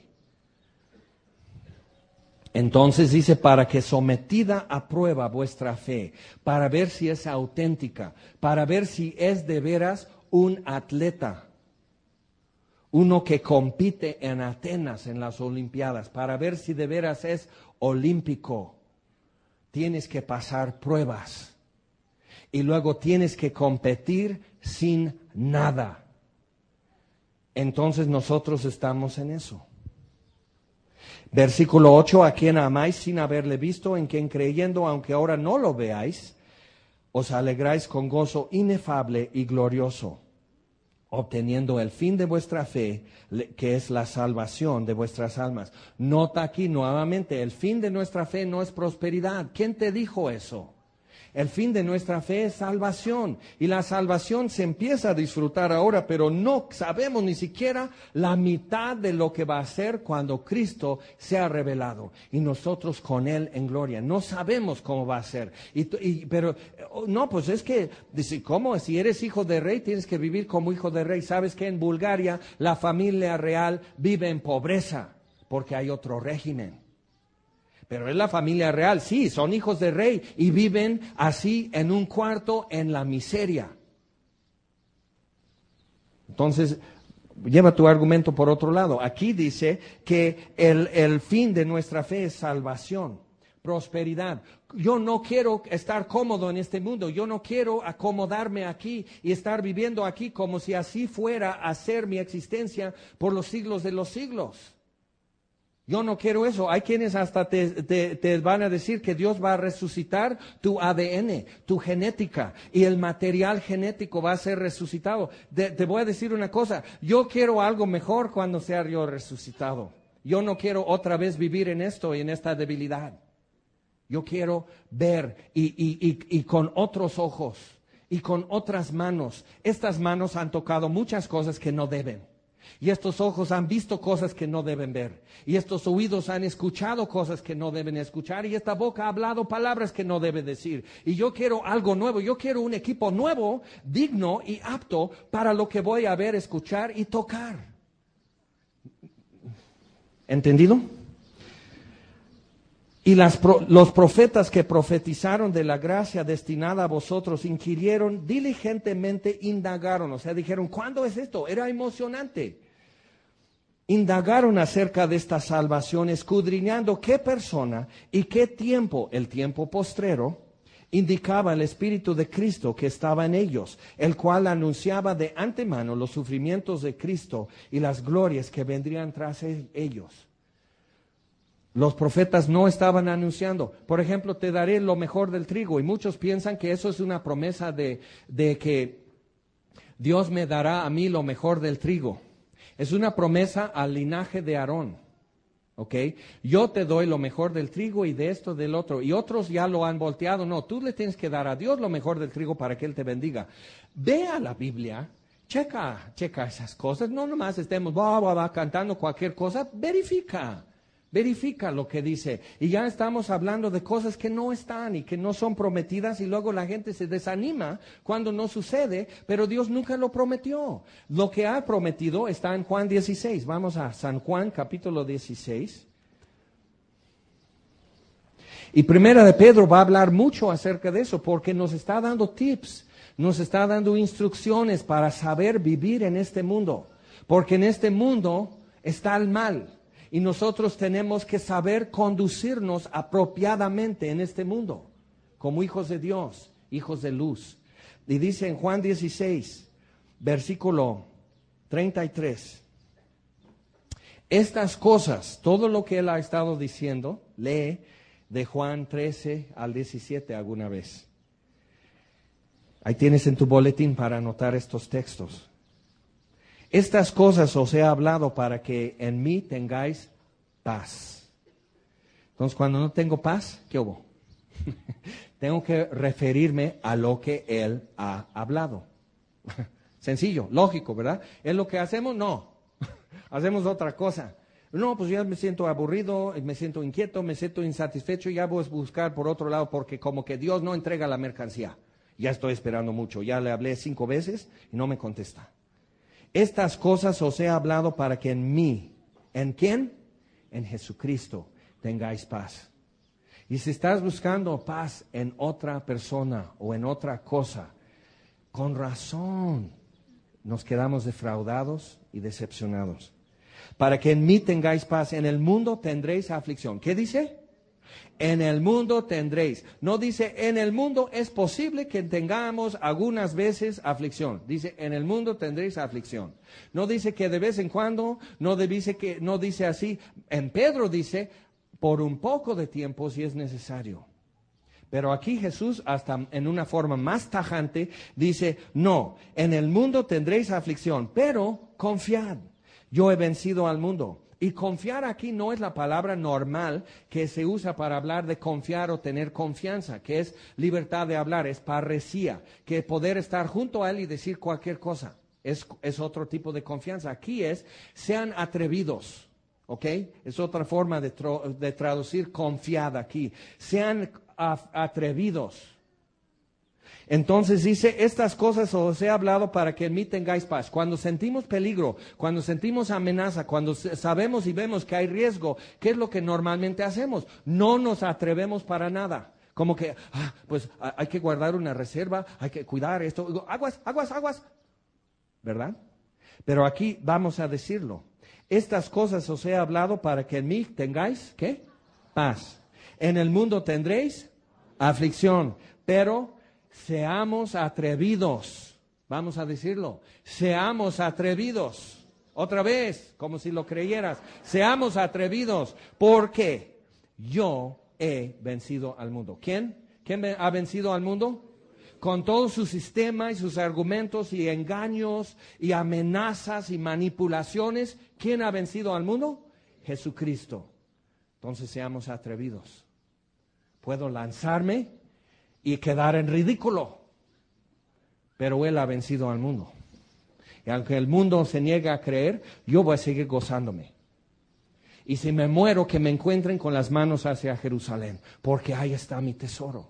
Entonces dice, para que sometida a prueba vuestra fe, para ver si es auténtica, para ver si es de veras un atleta, uno que compite en Atenas en las Olimpiadas, para ver si de veras es olímpico, tienes que pasar pruebas y luego tienes que competir sin nada. Entonces nosotros estamos en eso. Versículo 8, a quien amáis sin haberle visto, en quien creyendo, aunque ahora no lo veáis, os alegráis con gozo inefable y glorioso, obteniendo el fin de vuestra fe, que es la salvación de vuestras almas. Nota aquí nuevamente, el fin de nuestra fe no es prosperidad. ¿Quién te dijo eso? El fin de nuestra fe es salvación. Y la salvación se empieza a disfrutar ahora, pero no sabemos ni siquiera la mitad de lo que va a ser cuando Cristo sea revelado. Y nosotros con Él en gloria. No sabemos cómo va a ser. Pero no, pues es que, dice, ¿cómo? Si eres hijo de rey, tienes que vivir como hijo de rey. ¿Sabes que en Bulgaria la familia real vive en pobreza? Porque hay otro régimen. Pero es la familia real, sí, son hijos de rey y viven así en un cuarto en la miseria. Entonces, lleva tu argumento por otro lado. Aquí dice que el fin de nuestra fe es salvación, prosperidad. Yo no quiero estar cómodo en este mundo, yo no quiero acomodarme aquí y estar viviendo aquí como si así fuera a ser mi existencia por los siglos de los siglos. Yo no quiero eso. Hay quienes hasta te van a decir que Dios va a resucitar tu ADN, tu genética, y el material genético va a ser resucitado. Te voy a decir una cosa, yo quiero algo mejor cuando sea yo resucitado. Yo no quiero otra vez vivir en esto y en esta debilidad. Yo quiero ver y con otros ojos y con otras manos. Estas manos han tocado muchas cosas que no deben. Y estos ojos han visto cosas que no deben ver. Y estos oídos han escuchado cosas que no deben escuchar. Y esta boca ha hablado palabras que no debe decir. Y yo quiero algo nuevo. Yo quiero un equipo nuevo, digno y apto para lo que voy a ver, escuchar y tocar. ¿Entendido? Y los profetas que profetizaron de la gracia destinada a vosotros inquirieron diligentemente, indagaron, o sea, dijeron, ¿cuándo es esto? Era emocionante. Indagaron acerca de esta salvación, escudriñando qué persona y qué tiempo, el tiempo postrero, indicaba el Espíritu de Cristo que estaba en ellos, el cual anunciaba de antemano los sufrimientos de Cristo y las glorias que vendrían tras ellos. Los profetas no estaban anunciando. Por ejemplo, te daré lo mejor del trigo. Y muchos piensan que eso es una promesa de que Dios me dará a mí lo mejor del trigo. Es una promesa al linaje de Aarón. ¿Ok? Yo te doy lo mejor del trigo y de esto, del otro. Y otros ya lo han volteado. No, tú le tienes que dar a Dios lo mejor del trigo para que Él te bendiga. Ve a la Biblia, checa esas cosas. No nomás estemos cantando cualquier cosa. Verifica lo que dice. Y ya estamos hablando de cosas que no están y que no son prometidas, y luego la gente se desanima cuando no sucede, pero Dios nunca lo prometió. Lo que ha prometido está en Juan 16. Vamos a San Juan, capítulo 16. Y Primera de Pedro va a hablar mucho acerca de eso, porque nos está dando tips, nos está dando instrucciones para saber vivir en este mundo. Porque en este mundo está el mal. Y nosotros tenemos que saber conducirnos apropiadamente en este mundo, como hijos de Dios, hijos de luz. Y dice en Juan 16, versículo 33, estas cosas, todo lo que él ha estado diciendo, lee de Juan 13 al 17 alguna vez. Ahí tienes en tu boletín para anotar estos textos. Estas cosas os he hablado para que en mí tengáis paz. Entonces, cuando no tengo paz, ¿qué hubo? Tengo que referirme a lo que Él ha hablado. Sencillo, lógico, ¿verdad? ¿Es lo que hacemos? No. Hacemos otra cosa. No, pues ya me siento aburrido, me siento inquieto, me siento insatisfecho, ya voy a buscar por otro lado porque como que Dios no entrega la mercancía. Ya estoy esperando mucho, ya le hablé 5 veces y no me contesta. Estas cosas os he hablado para que en mí, ¿en quién? En Jesucristo tengáis paz. Y si estás buscando paz en otra persona o en otra cosa, con razón nos quedamos defraudados y decepcionados. Para que en mí tengáis paz, en el mundo tendréis aflicción. ¿Qué dice? En el mundo tendréis. No dice, en el mundo es posible que tengamos algunas veces aflicción. Dice, en el mundo tendréis aflicción. No dice que de vez en cuando, no dice así. En Pedro dice, por un poco de tiempo si es necesario. Pero aquí Jesús, hasta en una forma más tajante, dice, no, en el mundo tendréis aflicción, pero confiad, yo he vencido al mundo. Y confiar aquí no es la palabra normal que se usa para hablar de confiar o tener confianza, que es libertad de hablar, es parresía, que poder estar junto a Él y decir cualquier cosa. Es otro tipo de confianza. Aquí es, sean atrevidos, ¿ok? Es otra forma de traducir confiada aquí. Sean atrevidos. Entonces dice, estas cosas os he hablado para que en mí tengáis paz. Cuando sentimos peligro, cuando sentimos amenaza, cuando sabemos y vemos que hay riesgo, ¿qué es lo que normalmente hacemos? No nos atrevemos para nada. Como que, pues hay que guardar una reserva, hay que cuidar esto. Aguas, ¿verdad? Pero aquí vamos a decirlo. Estas cosas os he hablado para que en mí tengáis, ¿qué? Paz. En el mundo tendréis aflicción, pero seamos atrevidos, vamos a decirlo, seamos atrevidos, otra vez, como si lo creyeras, seamos atrevidos, porque yo he vencido al mundo. ¿Quién ha vencido al mundo? Con todo su sistema y sus argumentos y engaños y amenazas y manipulaciones, ¿quién ha vencido al mundo? Jesucristo. Entonces seamos atrevidos. Puedo lanzarme y quedar en ridículo, pero Él ha vencido al mundo. Y aunque el mundo se niegue a creer, yo voy a seguir gozándome. Y si me muero, que me encuentren con las manos hacia Jerusalén, porque ahí está mi tesoro.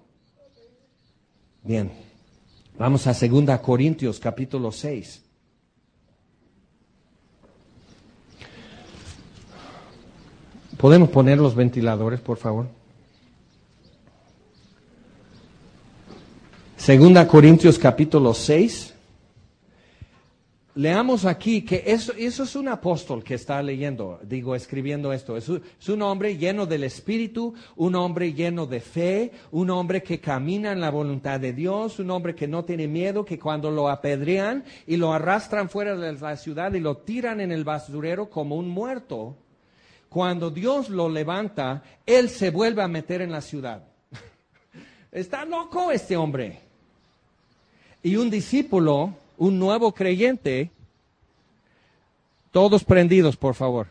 Bien, vamos a 2 Corintios capítulo 6. ¿Podemos poner los ventiladores, por favor? 2 Corintios capítulo 6. Leamos aquí que eso es un apóstol que está escribiendo esto. Es un hombre lleno del Espíritu, un hombre lleno de fe, un hombre que camina en la voluntad de Dios, un hombre que no tiene miedo, que cuando lo apedrean y lo arrastran fuera de la ciudad y lo tiran en el basurero como un muerto, cuando Dios lo levanta, él se vuelve a meter en la ciudad. Está loco este hombre. Y un discípulo, un nuevo creyente, todos prendidos, por favor.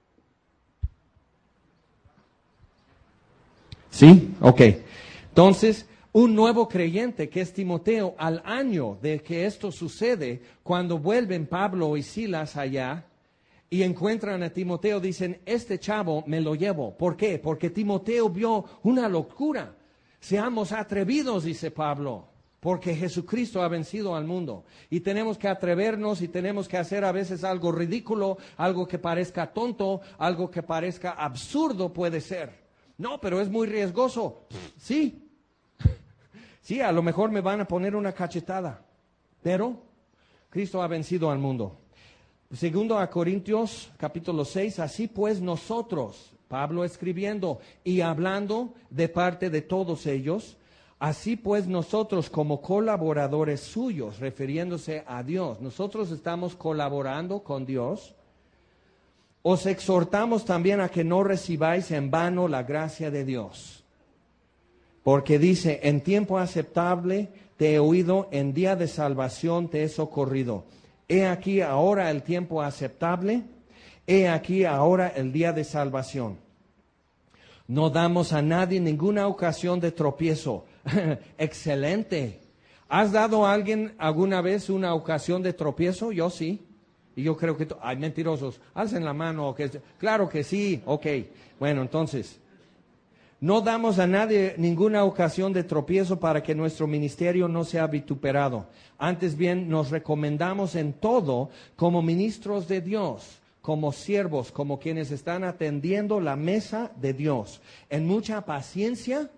¿Sí? Ok. Entonces, un nuevo creyente, que es Timoteo, al año de que esto sucede, cuando vuelven Pablo y Silas allá y encuentran a Timoteo, dicen, este chavo me lo llevo. ¿Por qué? Porque Timoteo vio una locura. Seamos atrevidos, dice Pablo, porque Jesucristo ha vencido al mundo. Y tenemos que atrevernos y tenemos que hacer a veces algo ridículo, algo que parezca tonto, algo que parezca absurdo puede ser. No, pero es muy riesgoso. Sí. Sí, a lo mejor me van a poner una cachetada, pero Cristo ha vencido al mundo. Segundo a Corintios, capítulo 6, así pues nosotros, Pablo escribiendo y hablando de parte de todos ellos, así pues nosotros como colaboradores suyos, refiriéndose a Dios, nosotros estamos colaborando con Dios, os exhortamos también a que no recibáis en vano la gracia de Dios. Porque dice, en tiempo aceptable te he oído, en día de salvación te he socorrido. He aquí ahora el tiempo aceptable, he aquí ahora el día de salvación. No damos a nadie ninguna ocasión de tropiezo. Excelente. ¿Has dado a alguien alguna vez una ocasión de tropiezo? Yo sí. Y yo creo que, hay mentirosos, alcen la mano. Claro que sí, ok. Bueno, entonces, no damos a nadie ninguna ocasión de tropiezo para que nuestro ministerio no sea vituperado. Antes bien, nos recomendamos en todo como ministros de Dios, como siervos, como quienes están atendiendo la mesa de Dios, en mucha paciencia.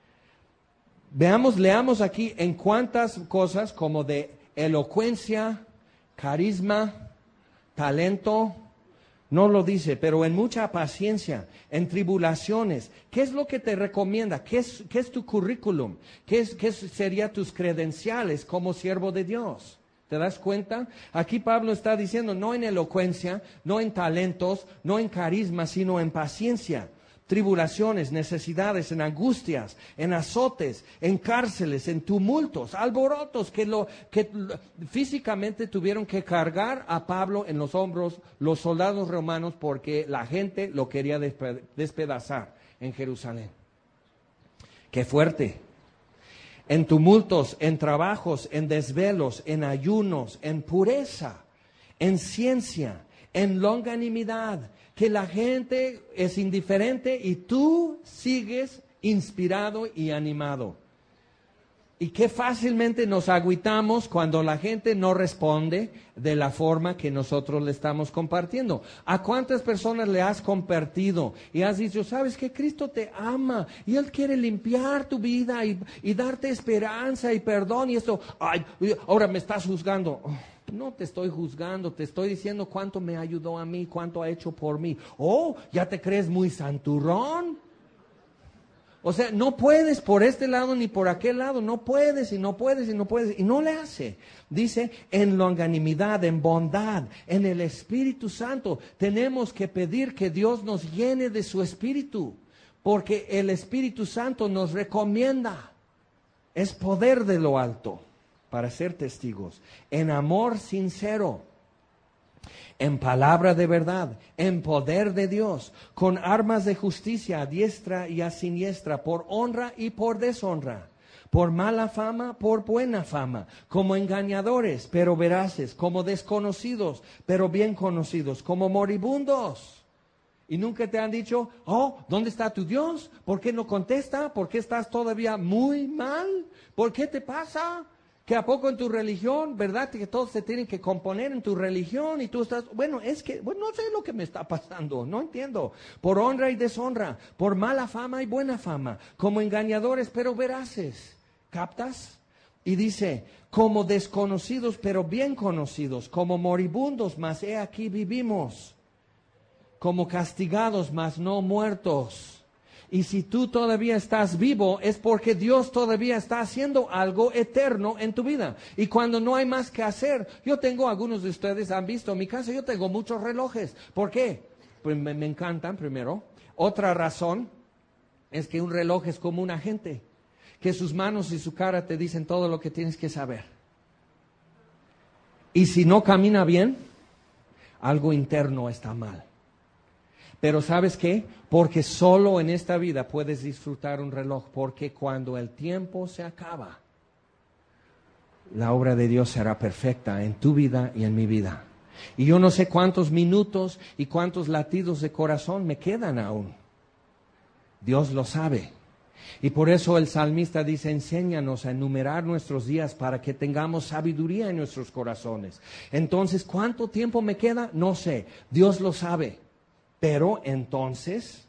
Leamos aquí en cuántas cosas como de elocuencia, carisma, talento. No lo dice, pero en mucha paciencia, en tribulaciones. ¿Qué es lo que te recomienda? ¿Qué es tu currículum? ¿Qué serían tus credenciales como siervo de Dios? ¿Te das cuenta? Aquí Pablo está diciendo, no en elocuencia, no en talentos, no en carisma, sino en paciencia. Tribulaciones, necesidades, en angustias, en azotes, en cárceles, en tumultos, alborotos que físicamente tuvieron que cargar a Pablo en los hombros los soldados romanos porque la gente lo quería despedazar en Jerusalén. ¡Qué fuerte! En tumultos, en trabajos, en desvelos, en ayunos, en pureza, en ciencia, en longanimidad, que la gente es indiferente y tú sigues inspirado y animado. Y qué fácilmente nos agüitamos cuando la gente no responde de la forma que nosotros le estamos compartiendo. ¿A cuántas personas le has compartido y has dicho, sabes que Cristo te ama y Él quiere limpiar tu vida y darte esperanza y perdón y esto? Ay, ahora me estás juzgando. No te estoy juzgando, te estoy diciendo cuánto me ayudó a mí, cuánto ha hecho por mí. Oh, ¿ya te crees muy santurrón? O sea, no puedes por este lado ni por aquel lado, no puedes y no puedes y no puedes. Y no le hace. Dice, en longanimidad, en bondad, en el Espíritu Santo. Tenemos que pedir que Dios nos llene de su Espíritu, porque el Espíritu Santo nos recomienda. Es poder de lo alto para ser testigos, en amor sincero, en palabra de verdad, en poder de Dios, con armas de justicia a diestra y a siniestra, por honra y por deshonra, por mala fama, por buena fama, como engañadores, pero veraces, como desconocidos, pero bien conocidos, como moribundos. Y nunca te han dicho, oh, ¿dónde está tu Dios? ¿Por qué no contesta? ¿Por qué estás todavía muy mal? ¿Por qué te pasa? ¿Que a poco en tu religión, verdad? Que todos se tienen que componer en tu religión y tú estás, no sé lo que me está pasando, no entiendo. Por honra y deshonra, por mala fama y buena fama, como engañadores pero veraces. ¿Captas? Y dice, como desconocidos pero bien conocidos, como moribundos, mas he aquí vivimos, como castigados, mas no muertos. Y si tú todavía estás vivo, es porque Dios todavía está haciendo algo eterno en tu vida. Y cuando no hay más que hacer, algunos de ustedes han visto en mi casa, yo tengo muchos relojes. ¿Por qué? pues me encantan primero. Otra razón es que un reloj es como un agente, que sus manos y su cara te dicen todo lo que tienes que saber. Y si no camina bien, algo interno está mal. Pero ¿sabes qué? Porque solo en esta vida puedes disfrutar un reloj, porque cuando el tiempo se acaba, la obra de Dios será perfecta en tu vida y en mi vida. Y yo no sé cuántos minutos y cuántos latidos de corazón me quedan aún. Dios lo sabe. Y por eso el salmista dice, enséñanos a enumerar nuestros días para que tengamos sabiduría en nuestros corazones. Entonces, ¿cuánto tiempo me queda? No sé, Dios lo sabe. Pero entonces,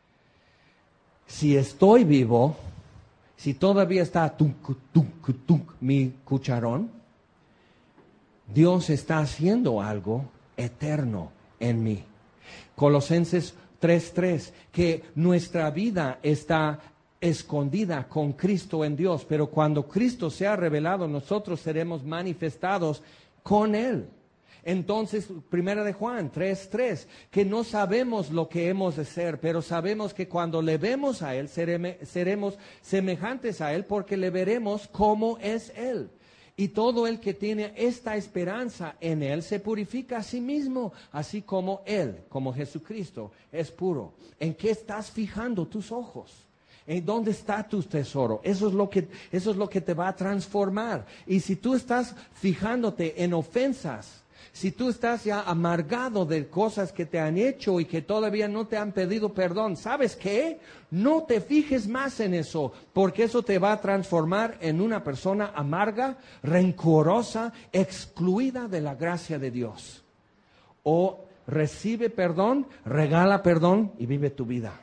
si estoy vivo, si todavía está mi cucharón, Dios está haciendo algo eterno en mí. Colosenses 3:3, que nuestra vida está escondida con Cristo en Dios, pero cuando Cristo sea revelado, nosotros seremos manifestados con Él. Entonces, 1 de Juan 3:3, que no sabemos lo que hemos de ser, pero sabemos que cuando le vemos a Él, seremos semejantes a Él, porque le veremos como es Él. Y todo el que tiene esta esperanza en Él se purifica a sí mismo, así como Él, como Jesucristo, es puro. ¿En qué estás fijando tus ojos? ¿En dónde está tu tesoro? Eso es lo que te va a transformar. Y si tú estás fijándote en ofensas, si tú estás ya amargado de cosas que te han hecho y que todavía no te han pedido perdón, ¿sabes qué? No te fijes más en eso, porque eso te va a transformar en una persona amarga, rencorosa, excluida de la gracia de Dios. O recibe perdón, regala perdón y vive tu vida.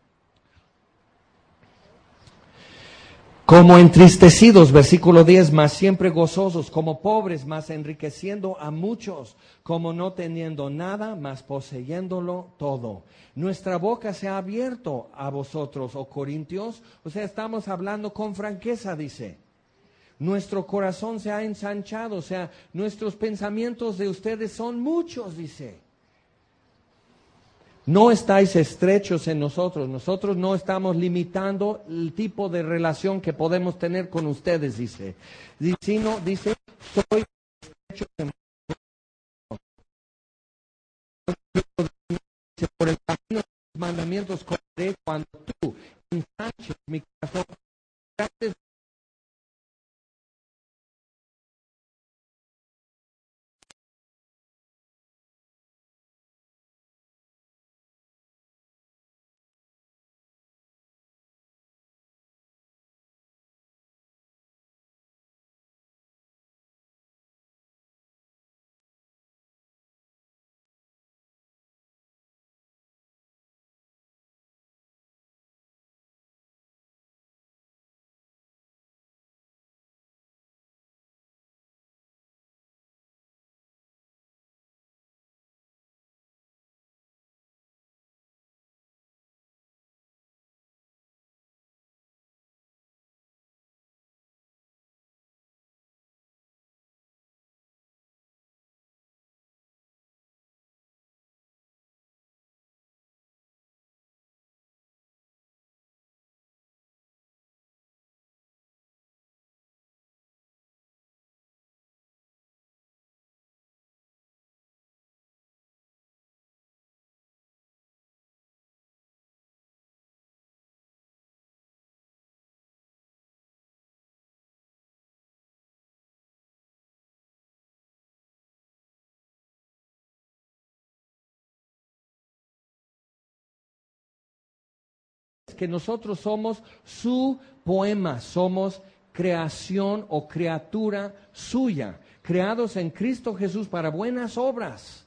Como entristecidos, versículo 10, mas siempre gozosos, como pobres, mas enriqueciendo a muchos, como no teniendo nada, mas poseyéndolo todo. Nuestra boca se ha abierto a vosotros, oh Corintios, o sea, estamos hablando con franqueza, dice. Nuestro corazón se ha ensanchado, o sea, nuestros pensamientos de ustedes son muchos, dice. No estáis estrechos en nosotros. Nosotros no estamos limitando el tipo de relación que podemos tener con ustedes, dice. Sino, dice, soy estrecho en vosotros. Por el camino de los mandamientos correré cuando tú ensanches mi corazón. Que nosotros somos su poema, somos creación o criatura suya, creados en Cristo Jesús para buenas obras,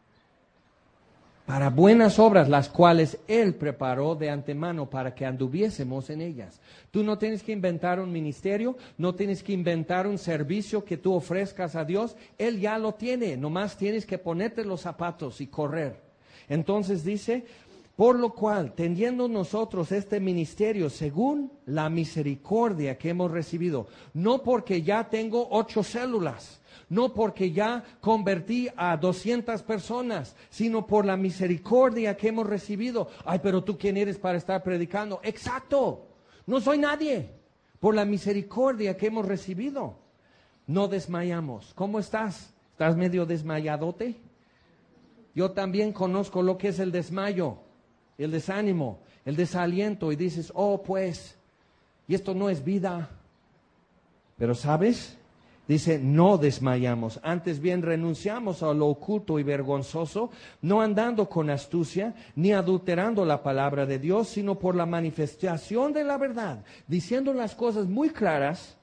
las cuales Él preparó de antemano para que anduviésemos en ellas. Tú no tienes que inventar un ministerio, no tienes que inventar un servicio que tú ofrezcas a Dios, Él ya lo tiene, nomás tienes que ponerte los zapatos y correr. Entonces dice, Por lo cual, teniendo nosotros este ministerio según la misericordia que hemos recibido, no porque ya tengo 8 células, no porque ya convertí a 200 personas, sino por la misericordia que hemos recibido. Ay, pero tú quién eres para estar predicando. Exacto, no soy nadie. Por la misericordia que hemos recibido, no desmayamos. ¿Cómo estás? ¿Estás medio desmayadote? Yo también conozco lo que es el desmayo, el desánimo, el desaliento, y dices, oh pues, y esto no es vida. Pero ¿sabes? Dice, no desmayamos, antes bien renunciamos a lo oculto y vergonzoso, no andando con astucia, ni adulterando la palabra de Dios, sino por la manifestación de la verdad, diciendo las cosas muy claras,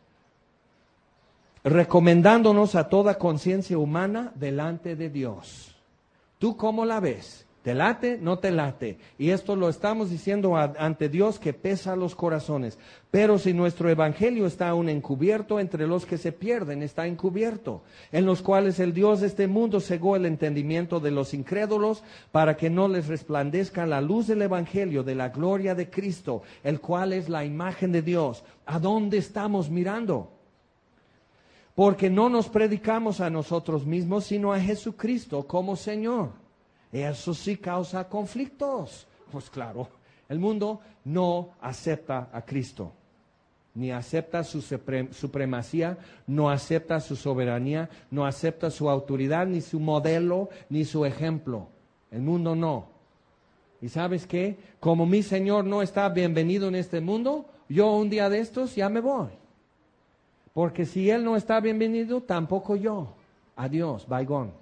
recomendándonos a toda conciencia humana delante de Dios. ¿Tú cómo la ves? ¿Te late? ¿No te late? Y esto lo estamos diciendo ante Dios que pesa los corazones. Pero si nuestro evangelio está aún encubierto, entre los que se pierden está encubierto, en los cuales el Dios de este mundo cegó el entendimiento de los incrédulos, para que no les resplandezca la luz del evangelio de la gloria de Cristo, el cual es la imagen de Dios. ¿A dónde estamos mirando? Porque no nos predicamos a nosotros mismos, sino a Jesucristo como Señor. Eso sí causa conflictos. Pues claro, el mundo no acepta a Cristo, ni acepta su supremacía, no acepta su soberanía, no acepta su autoridad, ni su modelo, ni su ejemplo. El mundo no. ¿Y sabes qué? Como mi Señor no está bienvenido en este mundo, yo un día de estos ya me voy. Porque si Él no está bienvenido, tampoco yo. Adiós, bye gone.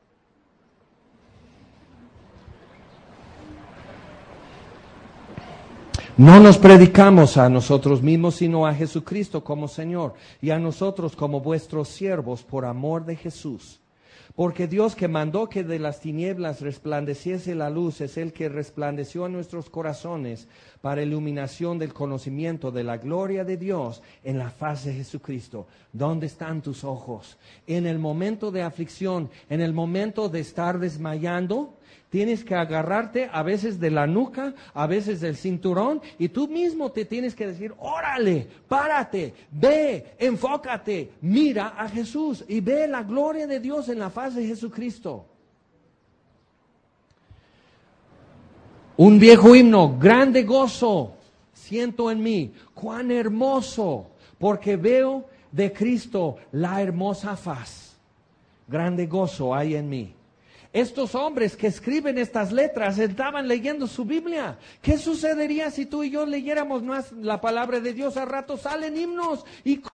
No nos predicamos a nosotros mismos, sino a Jesucristo como Señor, y a nosotros como vuestros siervos por amor de Jesús. Porque Dios, que mandó que de las tinieblas resplandeciese la luz, es el que resplandeció en nuestros corazones para iluminación del conocimiento de la gloria de Dios en la faz de Jesucristo. ¿Dónde están tus ojos? En el momento de aflicción, en el momento de estar desmayando, tienes que agarrarte a veces de la nuca, a veces del cinturón, y tú mismo te tienes que decir, órale, párate, ve, enfócate, mira a Jesús y ve la gloria de Dios en la faz de Jesucristo. Un viejo himno, grande gozo siento en mí, cuán hermoso, porque veo de Cristo la hermosa faz. Grande gozo hay en mí. Estos hombres que escriben estas letras estaban leyendo su Biblia. ¿Qué sucedería si tú y yo leyéramos más la palabra de Dios? A rato salen himnos y